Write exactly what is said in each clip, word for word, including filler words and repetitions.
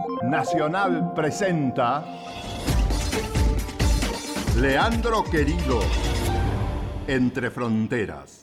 Nacional presenta Leandro Querido, Entre Fronteras.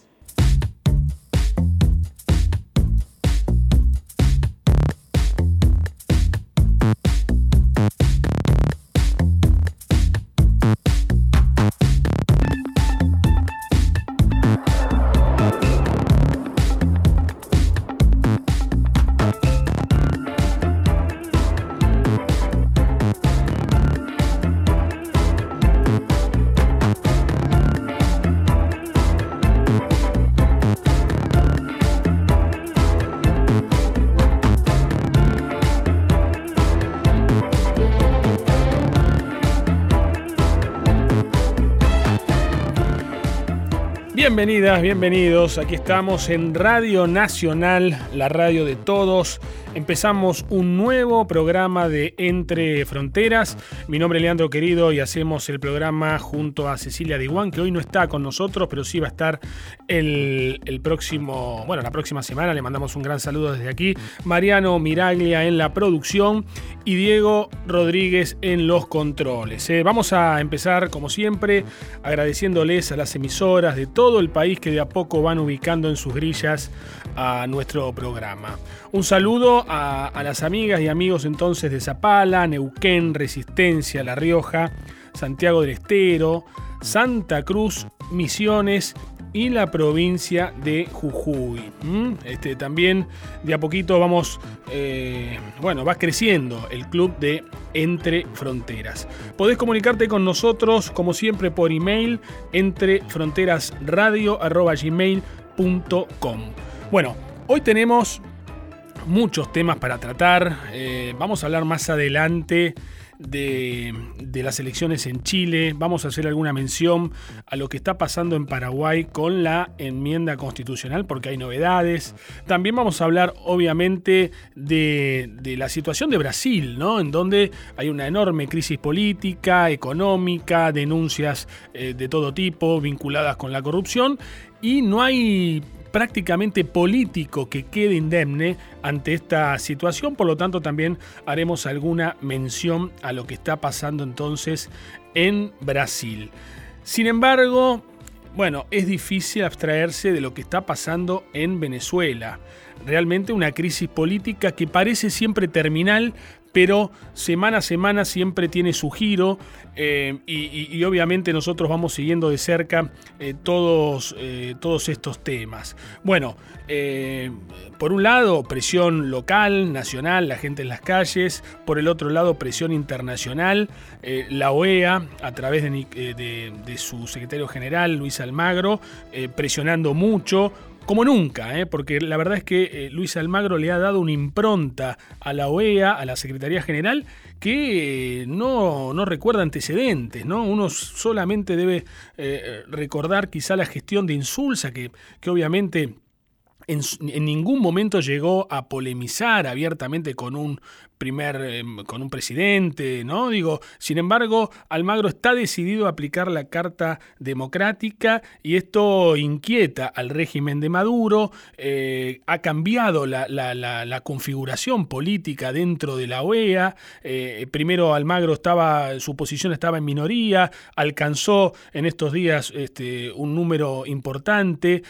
Bienvenidas, bienvenidos. Aquí estamos en Radio Nacional, la radio de todos. Empezamos un nuevo programa de Entre Fronteras. Mi nombre es Leandro Querido y hacemos el programa junto a Cecilia Diguán, que hoy no está con nosotros, pero sí va a estar el, el próximo, bueno, la próxima semana. Le mandamos un gran saludo desde aquí. Mariano Miraglia en la producción y Diego Rodríguez en los controles. Eh, vamos a empezar, como siempre, agradeciéndoles a las emisoras de todo el país que de a poco van ubicando en sus grillas a nuestro programa. Un saludo a, a las amigas y amigos entonces de Zapala, Neuquén, Resistencia, La Rioja, Santiago del Estero, Santa Cruz, Misiones y la provincia de Jujuy. ¿Mm? Este, también de a poquito vamos, eh, bueno, va creciendo el club de Entre Fronteras. Podés comunicarte con nosotros, como siempre, por email, entrefronterasradio arroba gmail punto com. Bueno, hoy tenemos muchos temas para tratar. Eh, vamos a hablar más adelante de, de las elecciones en Chile. Vamos a hacer alguna mención a lo que está pasando en Paraguay con la enmienda constitucional, porque hay novedades. También vamos a hablar, obviamente, de, de la situación de Brasil, ¿no? En donde hay una enorme crisis política, económica, denuncias eh, de todo tipo vinculadas con la corrupción, y no hay prácticamente político que quede indemne ante esta situación. Por lo tanto, también haremos alguna mención a lo que está pasando entonces en Brasil. Sin embargo, bueno, es difícil abstraerse de lo que está pasando en Venezuela. Realmente una crisis política que parece siempre terminal, pero semana a semana siempre tiene su giro, eh, y, y, y obviamente nosotros vamos siguiendo de cerca eh, todos, eh, todos estos temas. Bueno, eh, por un lado presión local, nacional, la gente en las calles; por el otro lado presión internacional, eh, la O E A a través de, de, de su secretario general Luis Almagro, eh, presionando mucho, como nunca, ¿eh? porque la verdad es que eh, Luis Almagro le ha dado una impronta a la O E A, a la Secretaría General, que eh, no, no recuerda antecedentes, ¿no? Uno solamente debe eh, recordar quizá la gestión de Insulza, que, que obviamente en, en ningún momento llegó a polemizar abiertamente con un primer eh, con un presidente, ¿no? Digo, sin embargo, Almagro está decidido a aplicar la Carta Democrática, y esto inquieta al régimen de Maduro. Eh, ha cambiado la, la, la, la configuración política dentro de la O E A. Eh, primero Almagro estaba, su posición estaba en minoría, alcanzó en estos días este, un número importante.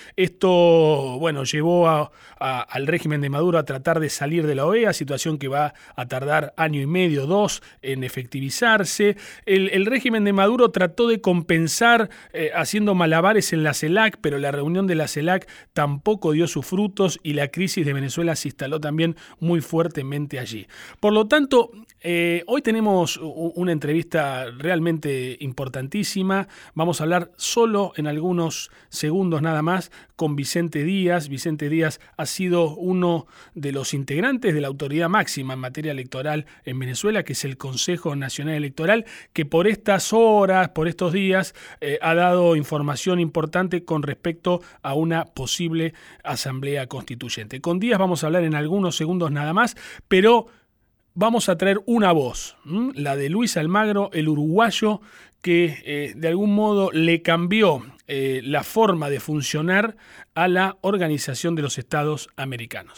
Esto, bueno, llevó a, a, al régimen de Maduro a tratar de salir de la O E A, situación que va a tardar año y medio, dos, en efectivizarse. El, el régimen de Maduro trató de compensar eh, haciendo malabares en la CELAC, pero la reunión de la CELAC tampoco dio sus frutos y la crisis de Venezuela se instaló también muy fuertemente allí. Por lo tanto, eh, hoy tenemos una entrevista realmente importantísima. Vamos a hablar solo en algunos segundos nada más con Vicente Díaz. Vicente Díaz ha sido uno de los integrantes de la autoridad máxima en materia electoral en Venezuela, que es el Consejo Nacional Electoral, que por estas horas, por estos días, eh, ha dado información importante con respecto a una posible asamblea constituyente. Con Díaz vamos a hablar en algunos segundos nada más, pero vamos a traer una voz, ¿m? la de Luis Almagro, el uruguayo, que eh, de algún modo le cambió eh, la forma de funcionar a la Organización de los Estados Americanos.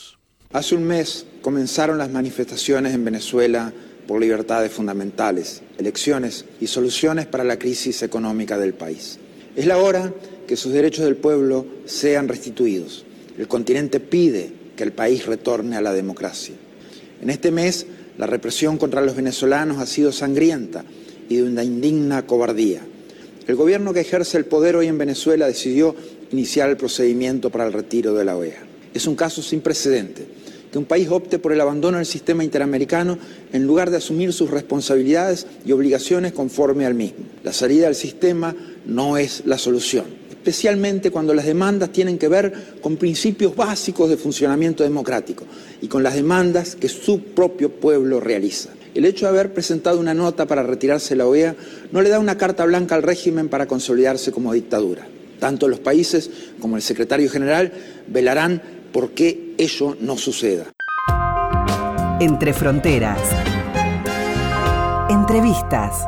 Hace un mes comenzaron las manifestaciones en Venezuela por libertades fundamentales, elecciones y soluciones para la crisis económica del país. Es la hora que sus derechos del pueblo sean restituidos. El continente pide que el país retorne a la democracia. En este mes, la represión contra los venezolanos ha sido sangrienta y de una indigna cobardía. El gobierno que ejerce el poder hoy en Venezuela decidió iniciar el procedimiento para el retiro de la O E A. Es un caso sin precedente, que un país opte por el abandono del sistema interamericano en lugar de asumir sus responsabilidades y obligaciones conforme al mismo. La salida del sistema no es la solución, especialmente cuando las demandas tienen que ver con principios básicos de funcionamiento democrático y con las demandas que su propio pueblo realiza. El hecho de haber presentado una nota para retirarse la O E A no le da una carta blanca al régimen para consolidarse como dictadura. Tanto los países como el secretario general velarán por que ello no suceda. Entre Fronteras. Entrevistas.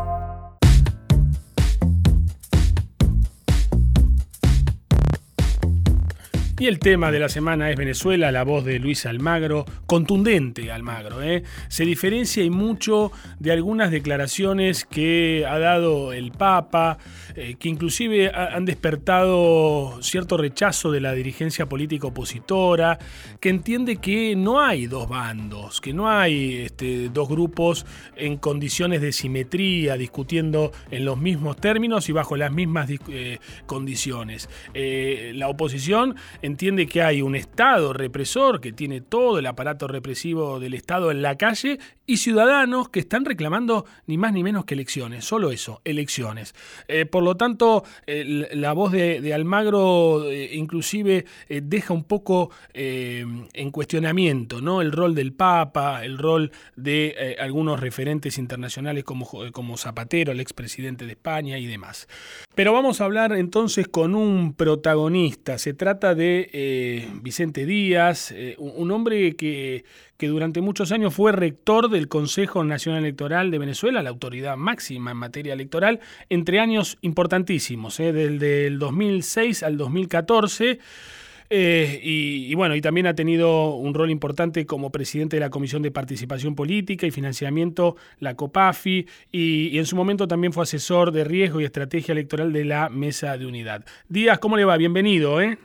Y el tema de la semana es Venezuela, la voz de Luis Almagro, contundente Almagro, ¿eh? Se diferencia y mucho de algunas declaraciones que ha dado el Papa, eh, que inclusive ha, han despertado cierto rechazo de la dirigencia política opositora, que entiende que no hay dos bandos, que no hay este, dos grupos en condiciones de simetría, discutiendo en los mismos términos y bajo las mismas eh, condiciones. Eh, la oposición entiende que hay un Estado represor que tiene todo el aparato represivo del Estado en la calle y ciudadanos que están reclamando ni más ni menos que elecciones, solo eso, elecciones. Eh, por lo tanto, eh, la voz de, de Almagro eh, inclusive eh, deja un poco eh, en cuestionamiento, ¿no?, el rol del Papa, el rol de eh, algunos referentes internacionales como, como Zapatero, el expresidente de España y demás. Pero vamos a hablar entonces con un protagonista. Se trata de eh, Vicente Díaz, eh, un hombre que, que durante muchos años fue rector del Consejo Nacional Electoral de Venezuela, la autoridad máxima en materia electoral, entre años importantísimos, eh, desde el dos mil seis al dos mil catorce. Eh, y, y bueno, y también ha tenido un rol importante como presidente de la Comisión de Participación Política y Financiamiento, la COPAFI, y, y en su momento también fue asesor de riesgo y estrategia electoral de la Mesa de Unidad. Díaz, ¿cómo le va? Bienvenido, ¿eh?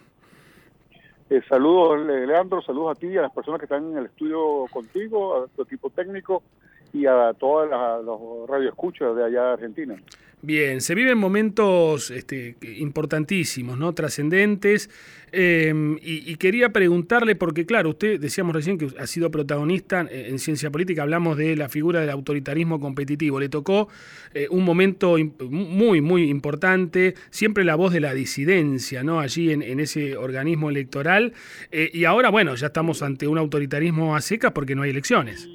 Eh, saludos, Leandro, saludos a ti y a las personas que están en el estudio contigo, a tu equipo técnico y a todas las los radioescuchas de allá de Argentina. Bien, se viven momentos este, importantísimos, ¿no?, trascendentes, eh, y, y quería preguntarle, porque claro, usted, decíamos recién que ha sido protagonista en, en ciencia política, hablamos de la figura del autoritarismo competitivo, le tocó eh, un momento imp- muy, muy importante, siempre la voz de la disidencia, ¿no?, allí en, en ese organismo electoral, eh, y ahora, bueno, ya estamos ante un autoritarismo a secas porque no hay elecciones.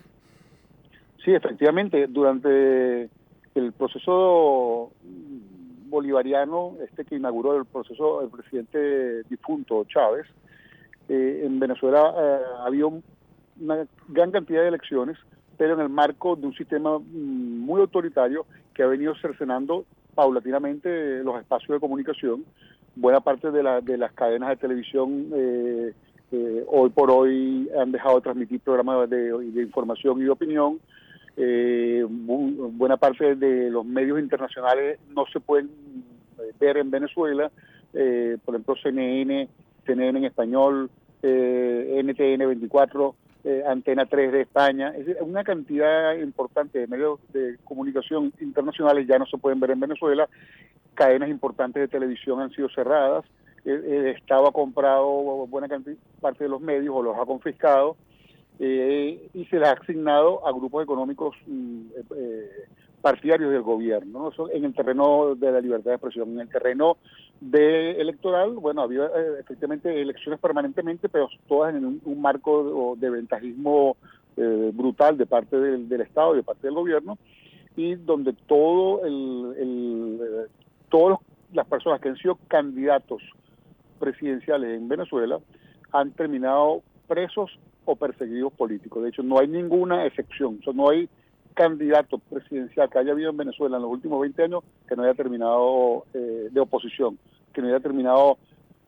Sí, efectivamente, durante el proceso bolivariano, este que inauguró el proceso el presidente difunto Chávez, eh, en Venezuela eh, había una gran cantidad de elecciones, pero en el marco de un sistema muy autoritario que ha venido cercenando paulatinamente los espacios de comunicación. Buena parte de, la, de las cadenas de televisión eh, eh, hoy por hoy han dejado de transmitir programas de, de información y de opinión. Eh, bu- buena parte de los medios internacionales no se pueden ver en Venezuela, eh, por ejemplo C N N, C N N en español, eh, N T N veinticuatro, eh, Antena tres de España. Es decir, una cantidad importante de medios de comunicación internacionales ya no se pueden ver en Venezuela. Cadenas importantes de televisión han sido cerradas. El, el Estado ha comprado buena cantidad, parte de los medios o los ha confiscado. Eh, y se les ha asignado a grupos económicos eh, partidarios del gobierno, ¿no? Eso en el terreno de la libertad de expresión. En el terreno de electoral, bueno, había eh, efectivamente elecciones permanentemente, pero todas en un, un marco de, de ventajismo eh, brutal de parte del, del Estado y de parte del gobierno, y donde todo el, el eh, todas las personas que han sido candidatos presidenciales en Venezuela han terminado presos o perseguidos políticos. De hecho, no hay ninguna excepción. O sea, no hay candidato presidencial que haya habido en Venezuela en los últimos veinte años que no haya terminado eh, de oposición, que no haya terminado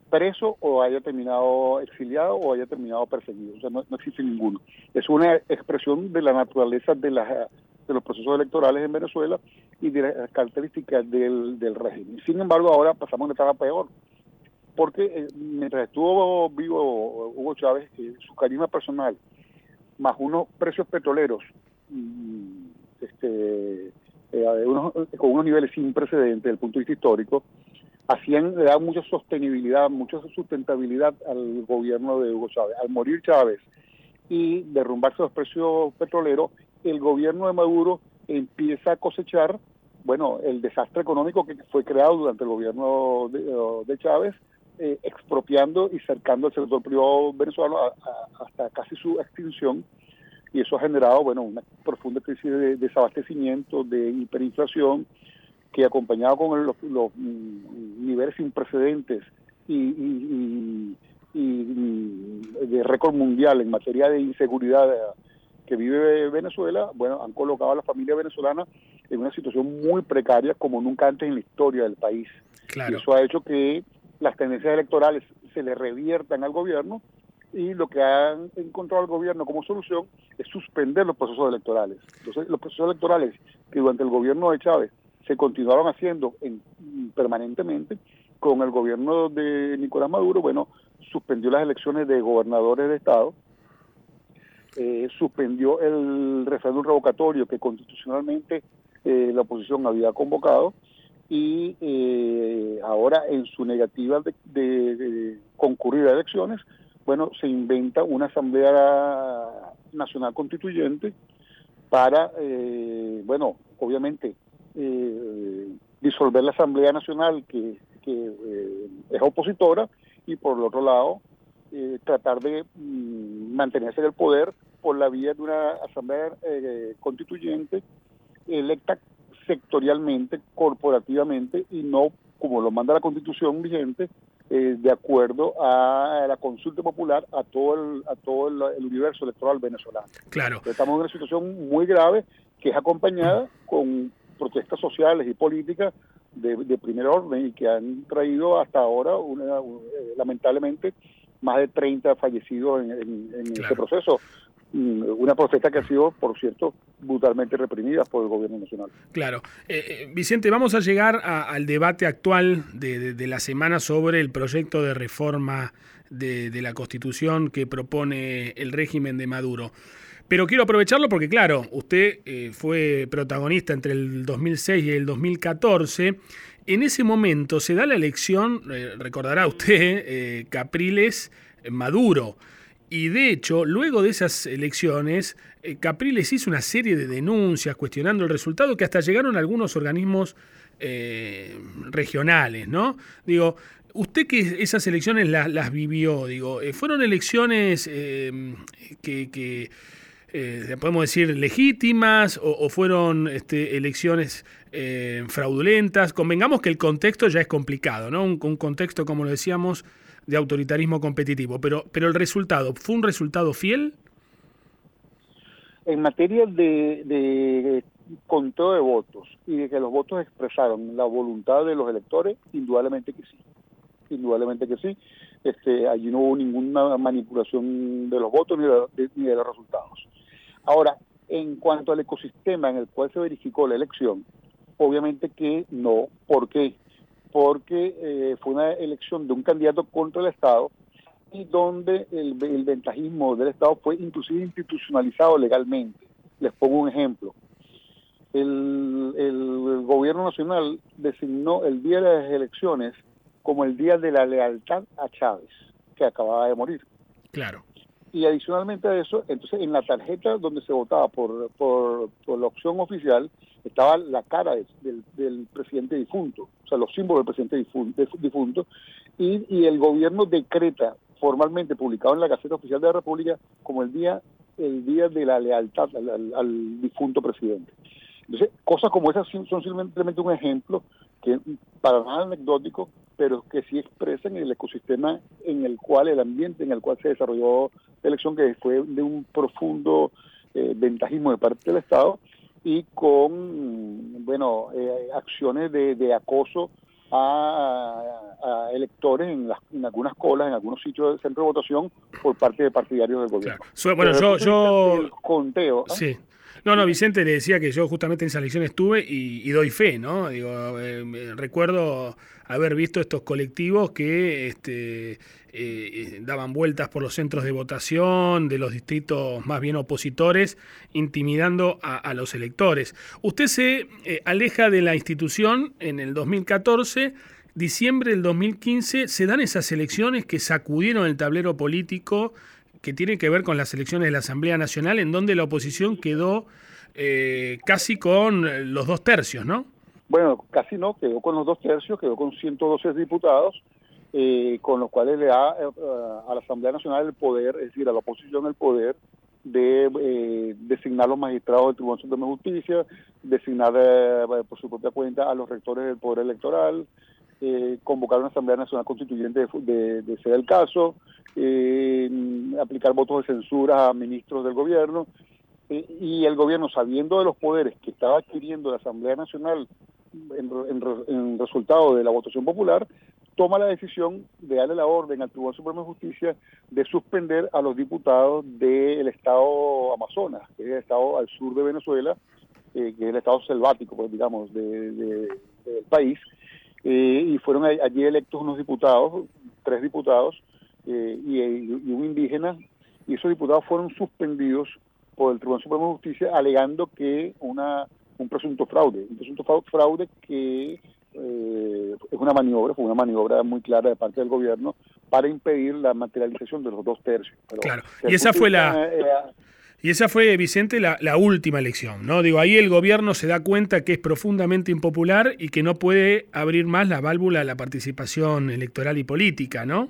preso o haya terminado exiliado o haya terminado perseguido. O sea, no, no existe ninguno. Es una expresión de la naturaleza de, la, de los procesos electorales en Venezuela y de las características del, del régimen. Sin embargo, ahora pasamos a una etapa peor, porque eh, mientras estuvo vivo Hugo Chávez, eh, su carisma personal, más unos precios petroleros mmm, este, eh, unos, con unos niveles sin precedentes desde el punto de vista histórico, hacían, le daban mucha sostenibilidad, mucha sustentabilidad al gobierno de Hugo Chávez. Al morir Chávez y derrumbarse los precios petroleros, el gobierno de Maduro empieza a cosechar, bueno, el desastre económico que fue creado durante el gobierno de, de Chávez, eh, expropiando y cercando el sector privado venezolano a, a, hasta casi su extinción, y eso ha generado, bueno, una profunda crisis de desabastecimiento, de hiperinflación, que acompañado con los, los niveles sin precedentes y, y, y, y de récord mundial en materia de inseguridad que vive Venezuela, bueno, han colocado a la familia venezolana en una situación muy precaria como nunca antes en la historia del país. Claro. Y eso ha hecho que las tendencias electorales se le reviertan al gobierno, y lo que han encontrado el gobierno como solución es suspender los procesos electorales. Entonces, los procesos electorales que durante el gobierno de Chávez se continuaron haciendo en, permanentemente, con el gobierno de Nicolás Maduro, bueno, suspendió las elecciones de gobernadores de estado, eh, suspendió el referéndum revocatorio que constitucionalmente eh, la oposición había convocado, y eh, ahora en su negativa de, de, de concurrir a elecciones, bueno, se inventa una Asamblea Nacional Constituyente para, eh, bueno, obviamente, eh, disolver la Asamblea Nacional que, que eh, es opositora, y por el otro lado, eh, tratar de mm, mantenerse en el poder por la vía de una Asamblea eh, Constituyente electa sectorialmente, corporativamente, y no como lo manda la Constitución vigente, eh, de acuerdo a la consulta popular a todo el, a todo el, el universo electoral venezolano. Claro. Entonces, estamos en una situación muy grave que es acompañada con protestas sociales y políticas de, de primer orden, y que han traído hasta ahora, una, una, lamentablemente, más de treinta fallecidos en, en, en claro. este proceso. Una protesta que ha sido, por cierto, brutalmente reprimida por el gobierno nacional. Claro. Eh, eh, Vicente, vamos a llegar a, al debate actual de, de, de la semana sobre el proyecto de reforma de, de la Constitución que propone el régimen de Maduro. Pero quiero aprovecharlo porque, claro, usted eh, fue protagonista entre el dos mil seis y el dos mil catorce. En ese momento se da la elección, eh, recordará usted, eh, Capriles-Maduro. Y de hecho, luego de esas elecciones, eh, Capriles hizo una serie de denuncias cuestionando el resultado, que hasta llegaron a algunos organismos eh, regionales, ¿no? Digo, usted que esas elecciones las, las vivió, digo, eh, ¿fueron elecciones eh, que, que eh, podemos decir, legítimas o, o fueron este, elecciones eh, fraudulentas? Convengamos que el contexto ya es complicado, ¿no? Un, un contexto, como lo decíamos, de autoritarismo competitivo, pero pero el resultado, ¿fue un resultado fiel? En materia de, de conteo de votos y de que los votos expresaron la voluntad de los electores, indudablemente que sí, indudablemente que sí. Este, allí no hubo ninguna manipulación de los votos ni de, ni de los resultados. Ahora, en cuanto al ecosistema en el cual se verificó la elección, obviamente que no. ¿Por qué? Porque eh, fue una elección de un candidato contra el Estado, y donde el, el ventajismo del Estado fue inclusive institucionalizado legalmente. Les pongo un ejemplo. El, el gobierno nacional designó el día de las elecciones como el día de la lealtad a Chávez, que acababa de morir. Claro. Y adicionalmente a eso, entonces en la tarjeta donde se votaba por, por, por la opción oficial, estaba la cara de, del, del presidente difunto, o sea, los símbolos del presidente difunto, difunto y, y el gobierno decreta formalmente, publicado en la Gaceta Oficial de la República, como el día el día de la lealtad al, al, al difunto presidente. Entonces, cosas como esas son simplemente un ejemplo, que para nada anecdótico, pero que sí expresan el ecosistema en el cual, el ambiente en el cual se desarrolló la elección, que fue de un profundo eh, ventajismo de parte del Estado, y con, bueno, eh, acciones de, de acoso a, a electores en, las, en algunas colas, en algunos sitios del centro de votación por parte de partidarios del gobierno. Claro. Bueno, yo... yo... El conteo... ¿eh? Sí. No, no, Vicente le decía que yo justamente en esa elección estuve y, y doy fe, ¿no? Digo, eh, recuerdo haber visto estos colectivos que este, eh, daban vueltas por los centros de votación de los distritos más bien opositores, intimidando a, a los electores. Usted se eh, aleja de la institución en el dos mil catorce, diciembre del dos mil quince, se dan esas elecciones que sacudieron el tablero político, que tiene que ver con las elecciones de la Asamblea Nacional, en donde la oposición quedó eh, casi con los dos tercios, ¿no? Bueno, casi no, quedó con los dos tercios, quedó con ciento doce diputados, eh, con los cuales le da eh, a la Asamblea Nacional el poder, es decir, a la oposición el poder de eh, designar los magistrados del Tribunal Supremo de Justicia, designar eh, por su propia cuenta a los rectores del Poder Electoral, eh, convocar una Asamblea Nacional Constituyente de, de, de ser el caso, eh, aplicar votos de censura a ministros del gobierno, eh, y el gobierno, sabiendo de los poderes que estaba adquiriendo la Asamblea Nacional en, en, en resultado de la votación popular, toma la decisión de darle la orden al Tribunal Supremo de Justicia de suspender a los diputados del estado Amazonas, que es el estado al sur de Venezuela, eh, que es el estado selvático, pues digamos, de, de, del país, eh, y fueron allí electos unos diputados, tres diputados, eh, y, y un indígena, y esos diputados fueron suspendidos por el Tribunal Supremo de Justicia alegando que una un presunto fraude, un presunto fraude que eh, es una maniobra, fue una maniobra muy clara de parte del gobierno para impedir la materialización de los dos tercios. Pero claro, y esa fue la... Eh, Y esa fue, Vicente, la, la última elección, ¿no? Digo, ahí el gobierno se da cuenta que es profundamente impopular y que no puede abrir más la válvula a la participación electoral y política, ¿no?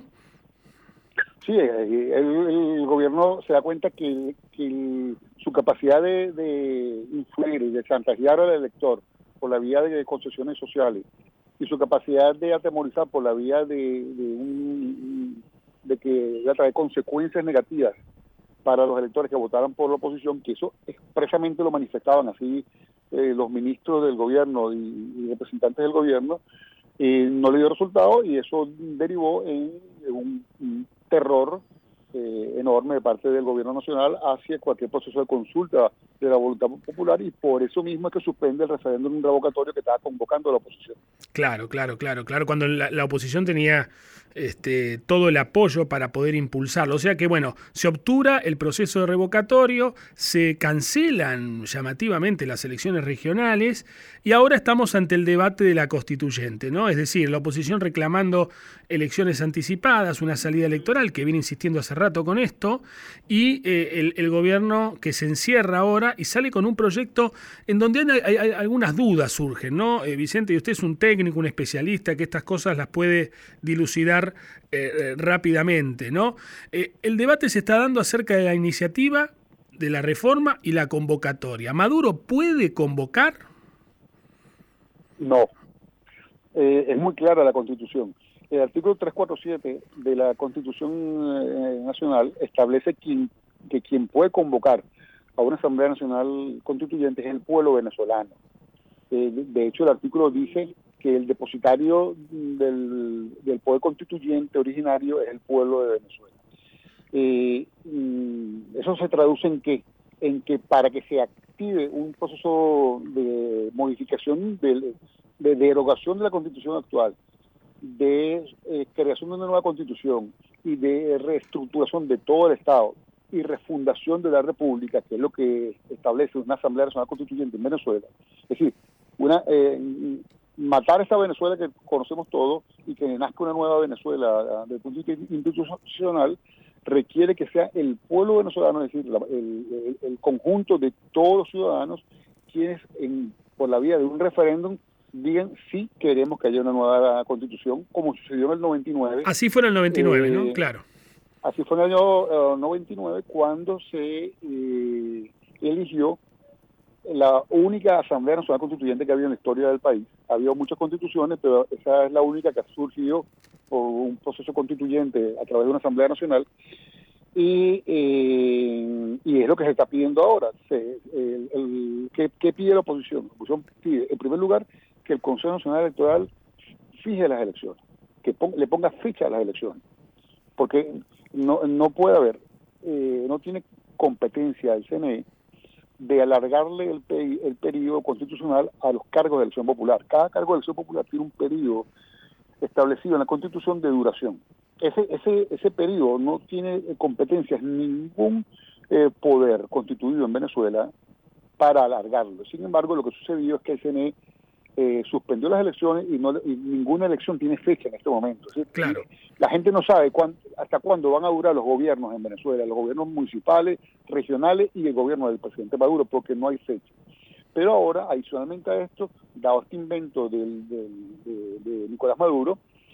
Sí, el, el gobierno se da cuenta que, que el, su capacidad de, de influir y de chantajear al elector por la vía de concesiones sociales y su capacidad de atemorizar por la vía de, de, un, de que va a traer consecuencias negativas para los electores que votaran por la oposición, que eso expresamente lo manifestaban así eh, los ministros del gobierno y, y representantes del gobierno, eh, no le dio resultado y eso derivó en, en un, un terror eh, enorme de parte del gobierno nacional hacia cualquier proceso de consulta de la voluntad popular, y por eso mismo es que suspende el referéndum revocatorio que estaba convocando a la oposición. Claro, claro, claro, claro, cuando la, la oposición tenía este, todo el apoyo para poder impulsarlo. O sea que, bueno, se obtura el proceso de revocatorio, se cancelan llamativamente las elecciones regionales y ahora estamos ante el debate de la constituyente, ¿no? Es decir, la oposición reclamando elecciones anticipadas, una salida electoral que viene insistiendo hace rato con esto, y eh, el, el gobierno que se encierra ahora y sale con un proyecto en donde hay, hay, hay algunas dudas surgen, ¿no? Eh, Vicente, y usted es un técnico, un especialista que estas cosas las puede dilucidar eh, eh, rápidamente, ¿no? Eh, el debate se está dando acerca de la iniciativa, de la reforma y la convocatoria. ¿Maduro puede convocar? No. Eh, es muy clara la Constitución. El artículo trescientos cuarenta y siete de la Constitución eh, Nacional establece quien, que quien puede convocar a una Asamblea Nacional Constituyente es el pueblo venezolano. Eh, de hecho, el artículo dice que el depositario del, del poder constituyente originario es el pueblo de Venezuela. Eh, eso se traduce en que, en que para que se active un proceso de modificación, de, de derogación de la Constitución actual, de eh, creación de una nueva Constitución y de reestructuración de todo el Estado y refundación de la República, que es lo que establece una Asamblea Nacional Constituyente en Venezuela, es decir, una eh, matar esa Venezuela que conocemos todos y que nazca una nueva Venezuela desde el punto de vista institucional, requiere que sea el pueblo venezolano, es decir, la, el, el, el conjunto de todos los ciudadanos quienes en, por la vía de un referéndum digan sí queremos que haya una nueva Constitución, como sucedió en el noventa y nueve. Así fue en el noventa y nueve, eh, ¿no? Claro. Así fue en el año uh, noventa y nueve cuando se eh, eligió la única Asamblea Nacional Constituyente que había en la historia del país. Había muchas constituciones, pero esa es la única que ha surgido por un proceso constituyente a través de una Asamblea Nacional, y, eh, y es lo que se está pidiendo ahora. Se, el, el, ¿qué, ¿Qué pide la oposición? La oposición pide, en primer lugar, que el Consejo Nacional Electoral fije las elecciones, que pon, le ponga fecha a las elecciones, porque no, no puede haber, eh, no tiene competencia el C N E de alargarle el, peri, el periodo constitucional a los cargos de elección popular. Cada cargo de elección popular tiene un periodo establecido en la Constitución de duración. Ese, ese, ese periodo no tiene competencias, ningún eh, poder constituido en Venezuela para alargarlo. Sin embargo, lo que sucedió es que el C N E eh, suspendió las elecciones y, no, y ninguna elección tiene fecha en este momento. ¿Sí? Claro. La gente no sabe cuán, hasta cuándo van a durar los gobiernos en Venezuela, los gobiernos municipales, regionales y el gobierno del presidente Maduro, porque no hay fecha. Pero ahora, adicionalmente a esto, dado este invento del, del, de, de Nicolás Maduro,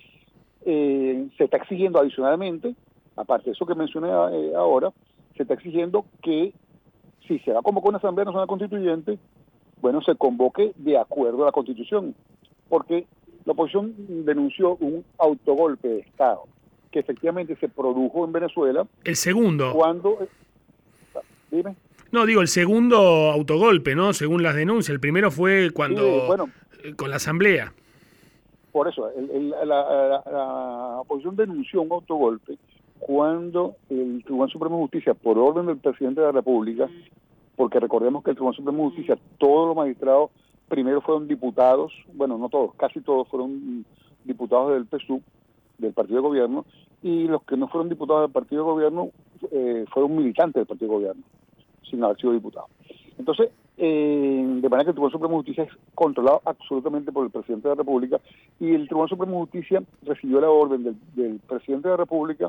eh, se está exigiendo adicionalmente, aparte de eso que mencioné eh, ahora, se está exigiendo que si se va a convocar una Asamblea Nacional Constituyente, bueno, se convoque de acuerdo a la Constitución, porque la oposición denunció un autogolpe de Estado, que efectivamente se produjo en Venezuela. El segundo. Cuando... Dime. No, digo, el segundo autogolpe, ¿no? Según las denuncias. El primero fue cuando... Sí, bueno, con la Asamblea. Por eso, el, el, la, la, la oposición denunció un autogolpe cuando el Tribunal Supremo de Justicia, por orden del presidente de la República, porque recordemos que el Tribunal Supremo de Justicia, todos los magistrados primero fueron diputados, bueno, no todos, casi todos fueron diputados del P S U V, del partido de gobierno, y los que no fueron diputados del partido de gobierno eh, fueron militantes del partido de gobierno, sin haber sido diputados. Entonces, eh, de manera que el Tribunal Supremo de Justicia es controlado absolutamente por el presidente de la República, y el Tribunal Supremo de Justicia recibió la orden del, del presidente de la República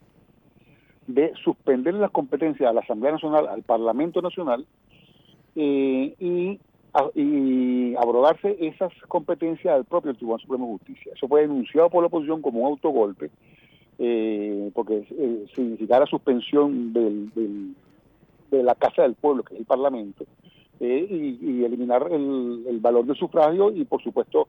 de suspender las competencias a la Asamblea Nacional, al Parlamento Nacional, eh, y, a, y abrogarse esas competencias al propio Tribunal Supremo de Justicia. Eso fue denunciado por la oposición como un autogolpe, eh, porque eh, significa la suspensión del, del, de la Casa del Pueblo, que es el Parlamento, eh, y, y eliminar el, el valor del sufragio y, por supuesto,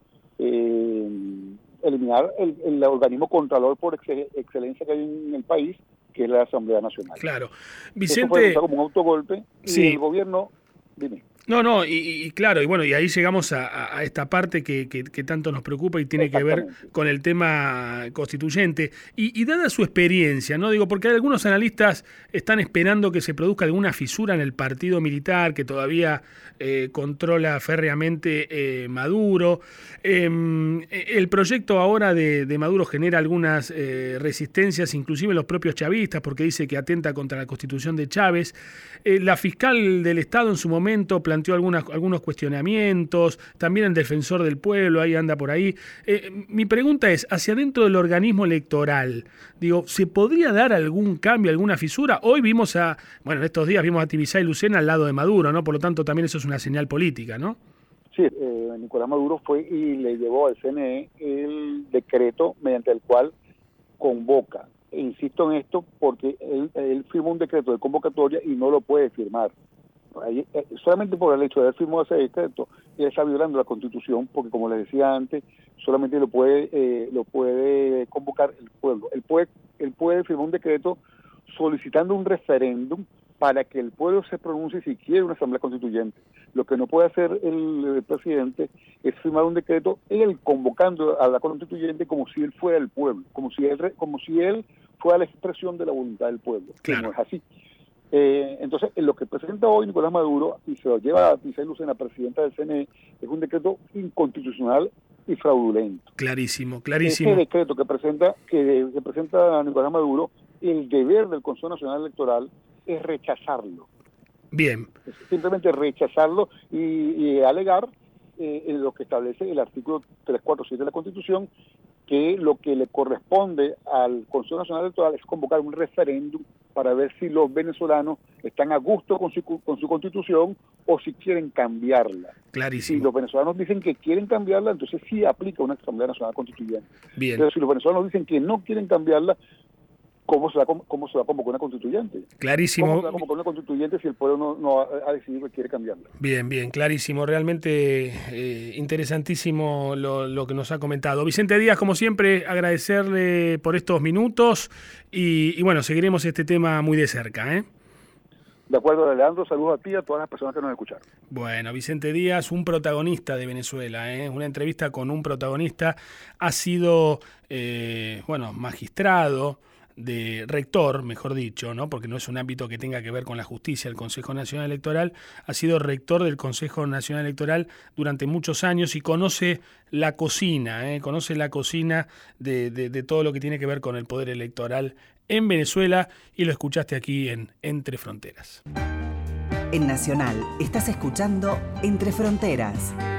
eh, eliminar el, el organismo contralor por ex excelencia que hay en el país, que es la Asamblea Nacional. Claro. Vicente... Eso fue como un autogolpe, sí. Y el gobierno... Dime. No, no, y, y claro, y bueno, y ahí llegamos a, a esta parte que, que, que tanto nos preocupa y tiene que ver con el tema constituyente. Y, y dada su experiencia, ¿no? Digo, porque algunos analistas están esperando que se produzca alguna fisura en el partido militar que todavía eh, controla férreamente eh, Maduro. Eh, el proyecto ahora de, de Maduro genera algunas eh, resistencias, inclusive los propios chavistas, porque dice que atenta contra la Constitución de Chávez. Eh, la fiscal del Estado en su momento planteó planteó algunas, algunos cuestionamientos, también el defensor del pueblo, ahí anda por ahí. Eh, mi pregunta es, hacia dentro del organismo electoral, digo, ¿se podría dar algún cambio, alguna fisura? Hoy vimos a, bueno, en estos días vimos a Tibisay Lucena al lado de Maduro, ¿no? Por lo tanto, también eso es una señal política, ¿no? Sí, eh, Nicolás Maduro fue y le llevó al C N E el decreto mediante el cual convoca. E insisto en esto porque él, él firmó un decreto de convocatoria y no lo puede firmar. Ahí, eh, solamente por el hecho de haber firmado ese decreto, él está violando la Constitución, porque como les decía antes, solamente lo puede eh, lo puede convocar el pueblo. Él puede, él puede firmar un decreto solicitando un referéndum para que el pueblo se pronuncie si quiere una asamblea constituyente. Lo que no puede hacer el, el presidente es firmar un decreto, él convocando a la constituyente como si él fuera el pueblo, como si él, como si él fuera la expresión de la voluntad del pueblo. Claro. No es así. Eh, entonces, lo que presenta hoy Nicolás Maduro y se lo lleva a Tibisay Lucena, presidenta del C N E, es un decreto inconstitucional y fraudulento. Clarísimo, clarísimo. Ese decreto que presenta que, que presenta Nicolás Maduro, el deber del Consejo Nacional Electoral es rechazarlo. Bien. Es simplemente rechazarlo y, y alegar eh, en lo que establece el artículo trescientos cuarenta y siete de la Constitución, que lo que le corresponde al Consejo Nacional Electoral es convocar un referéndum para ver si los venezolanos están a gusto con su, con su constitución o si quieren cambiarla. Clarísimo. Si los venezolanos dicen que quieren cambiarla, entonces sí aplica una Asamblea Nacional Constituyente. Bien. Pero si los venezolanos dicen que no quieren cambiarla, ¿cómo se va, cómo se va a convocar una constituyente? Clarísimo. ¿Cómo se va a convocar una constituyente si el pueblo no, no ha, ha decidido que quiere cambiarla? Bien, bien, clarísimo. Realmente eh, interesantísimo lo, lo que nos ha comentado. Vicente Díaz, como siempre, agradecerle por estos minutos y, y bueno, seguiremos este tema muy de cerca, ¿eh? De acuerdo, Leandro, saludos a ti y a todas las personas que nos escucharon. Bueno, Vicente Díaz, un protagonista de Venezuela, ¿eh? Una entrevista con un protagonista, ha sido, eh, bueno, magistrado, de rector, mejor dicho, ¿no? Porque no es un ámbito que tenga que ver con la justicia, el Consejo Nacional Electoral, ha sido rector del Consejo Nacional Electoral durante muchos años y conoce la cocina, ¿eh? conoce la cocina de, de, de todo lo que tiene que ver con el poder electoral en Venezuela, y lo escuchaste aquí en Entre Fronteras. En Nacional estás escuchando Entre Fronteras.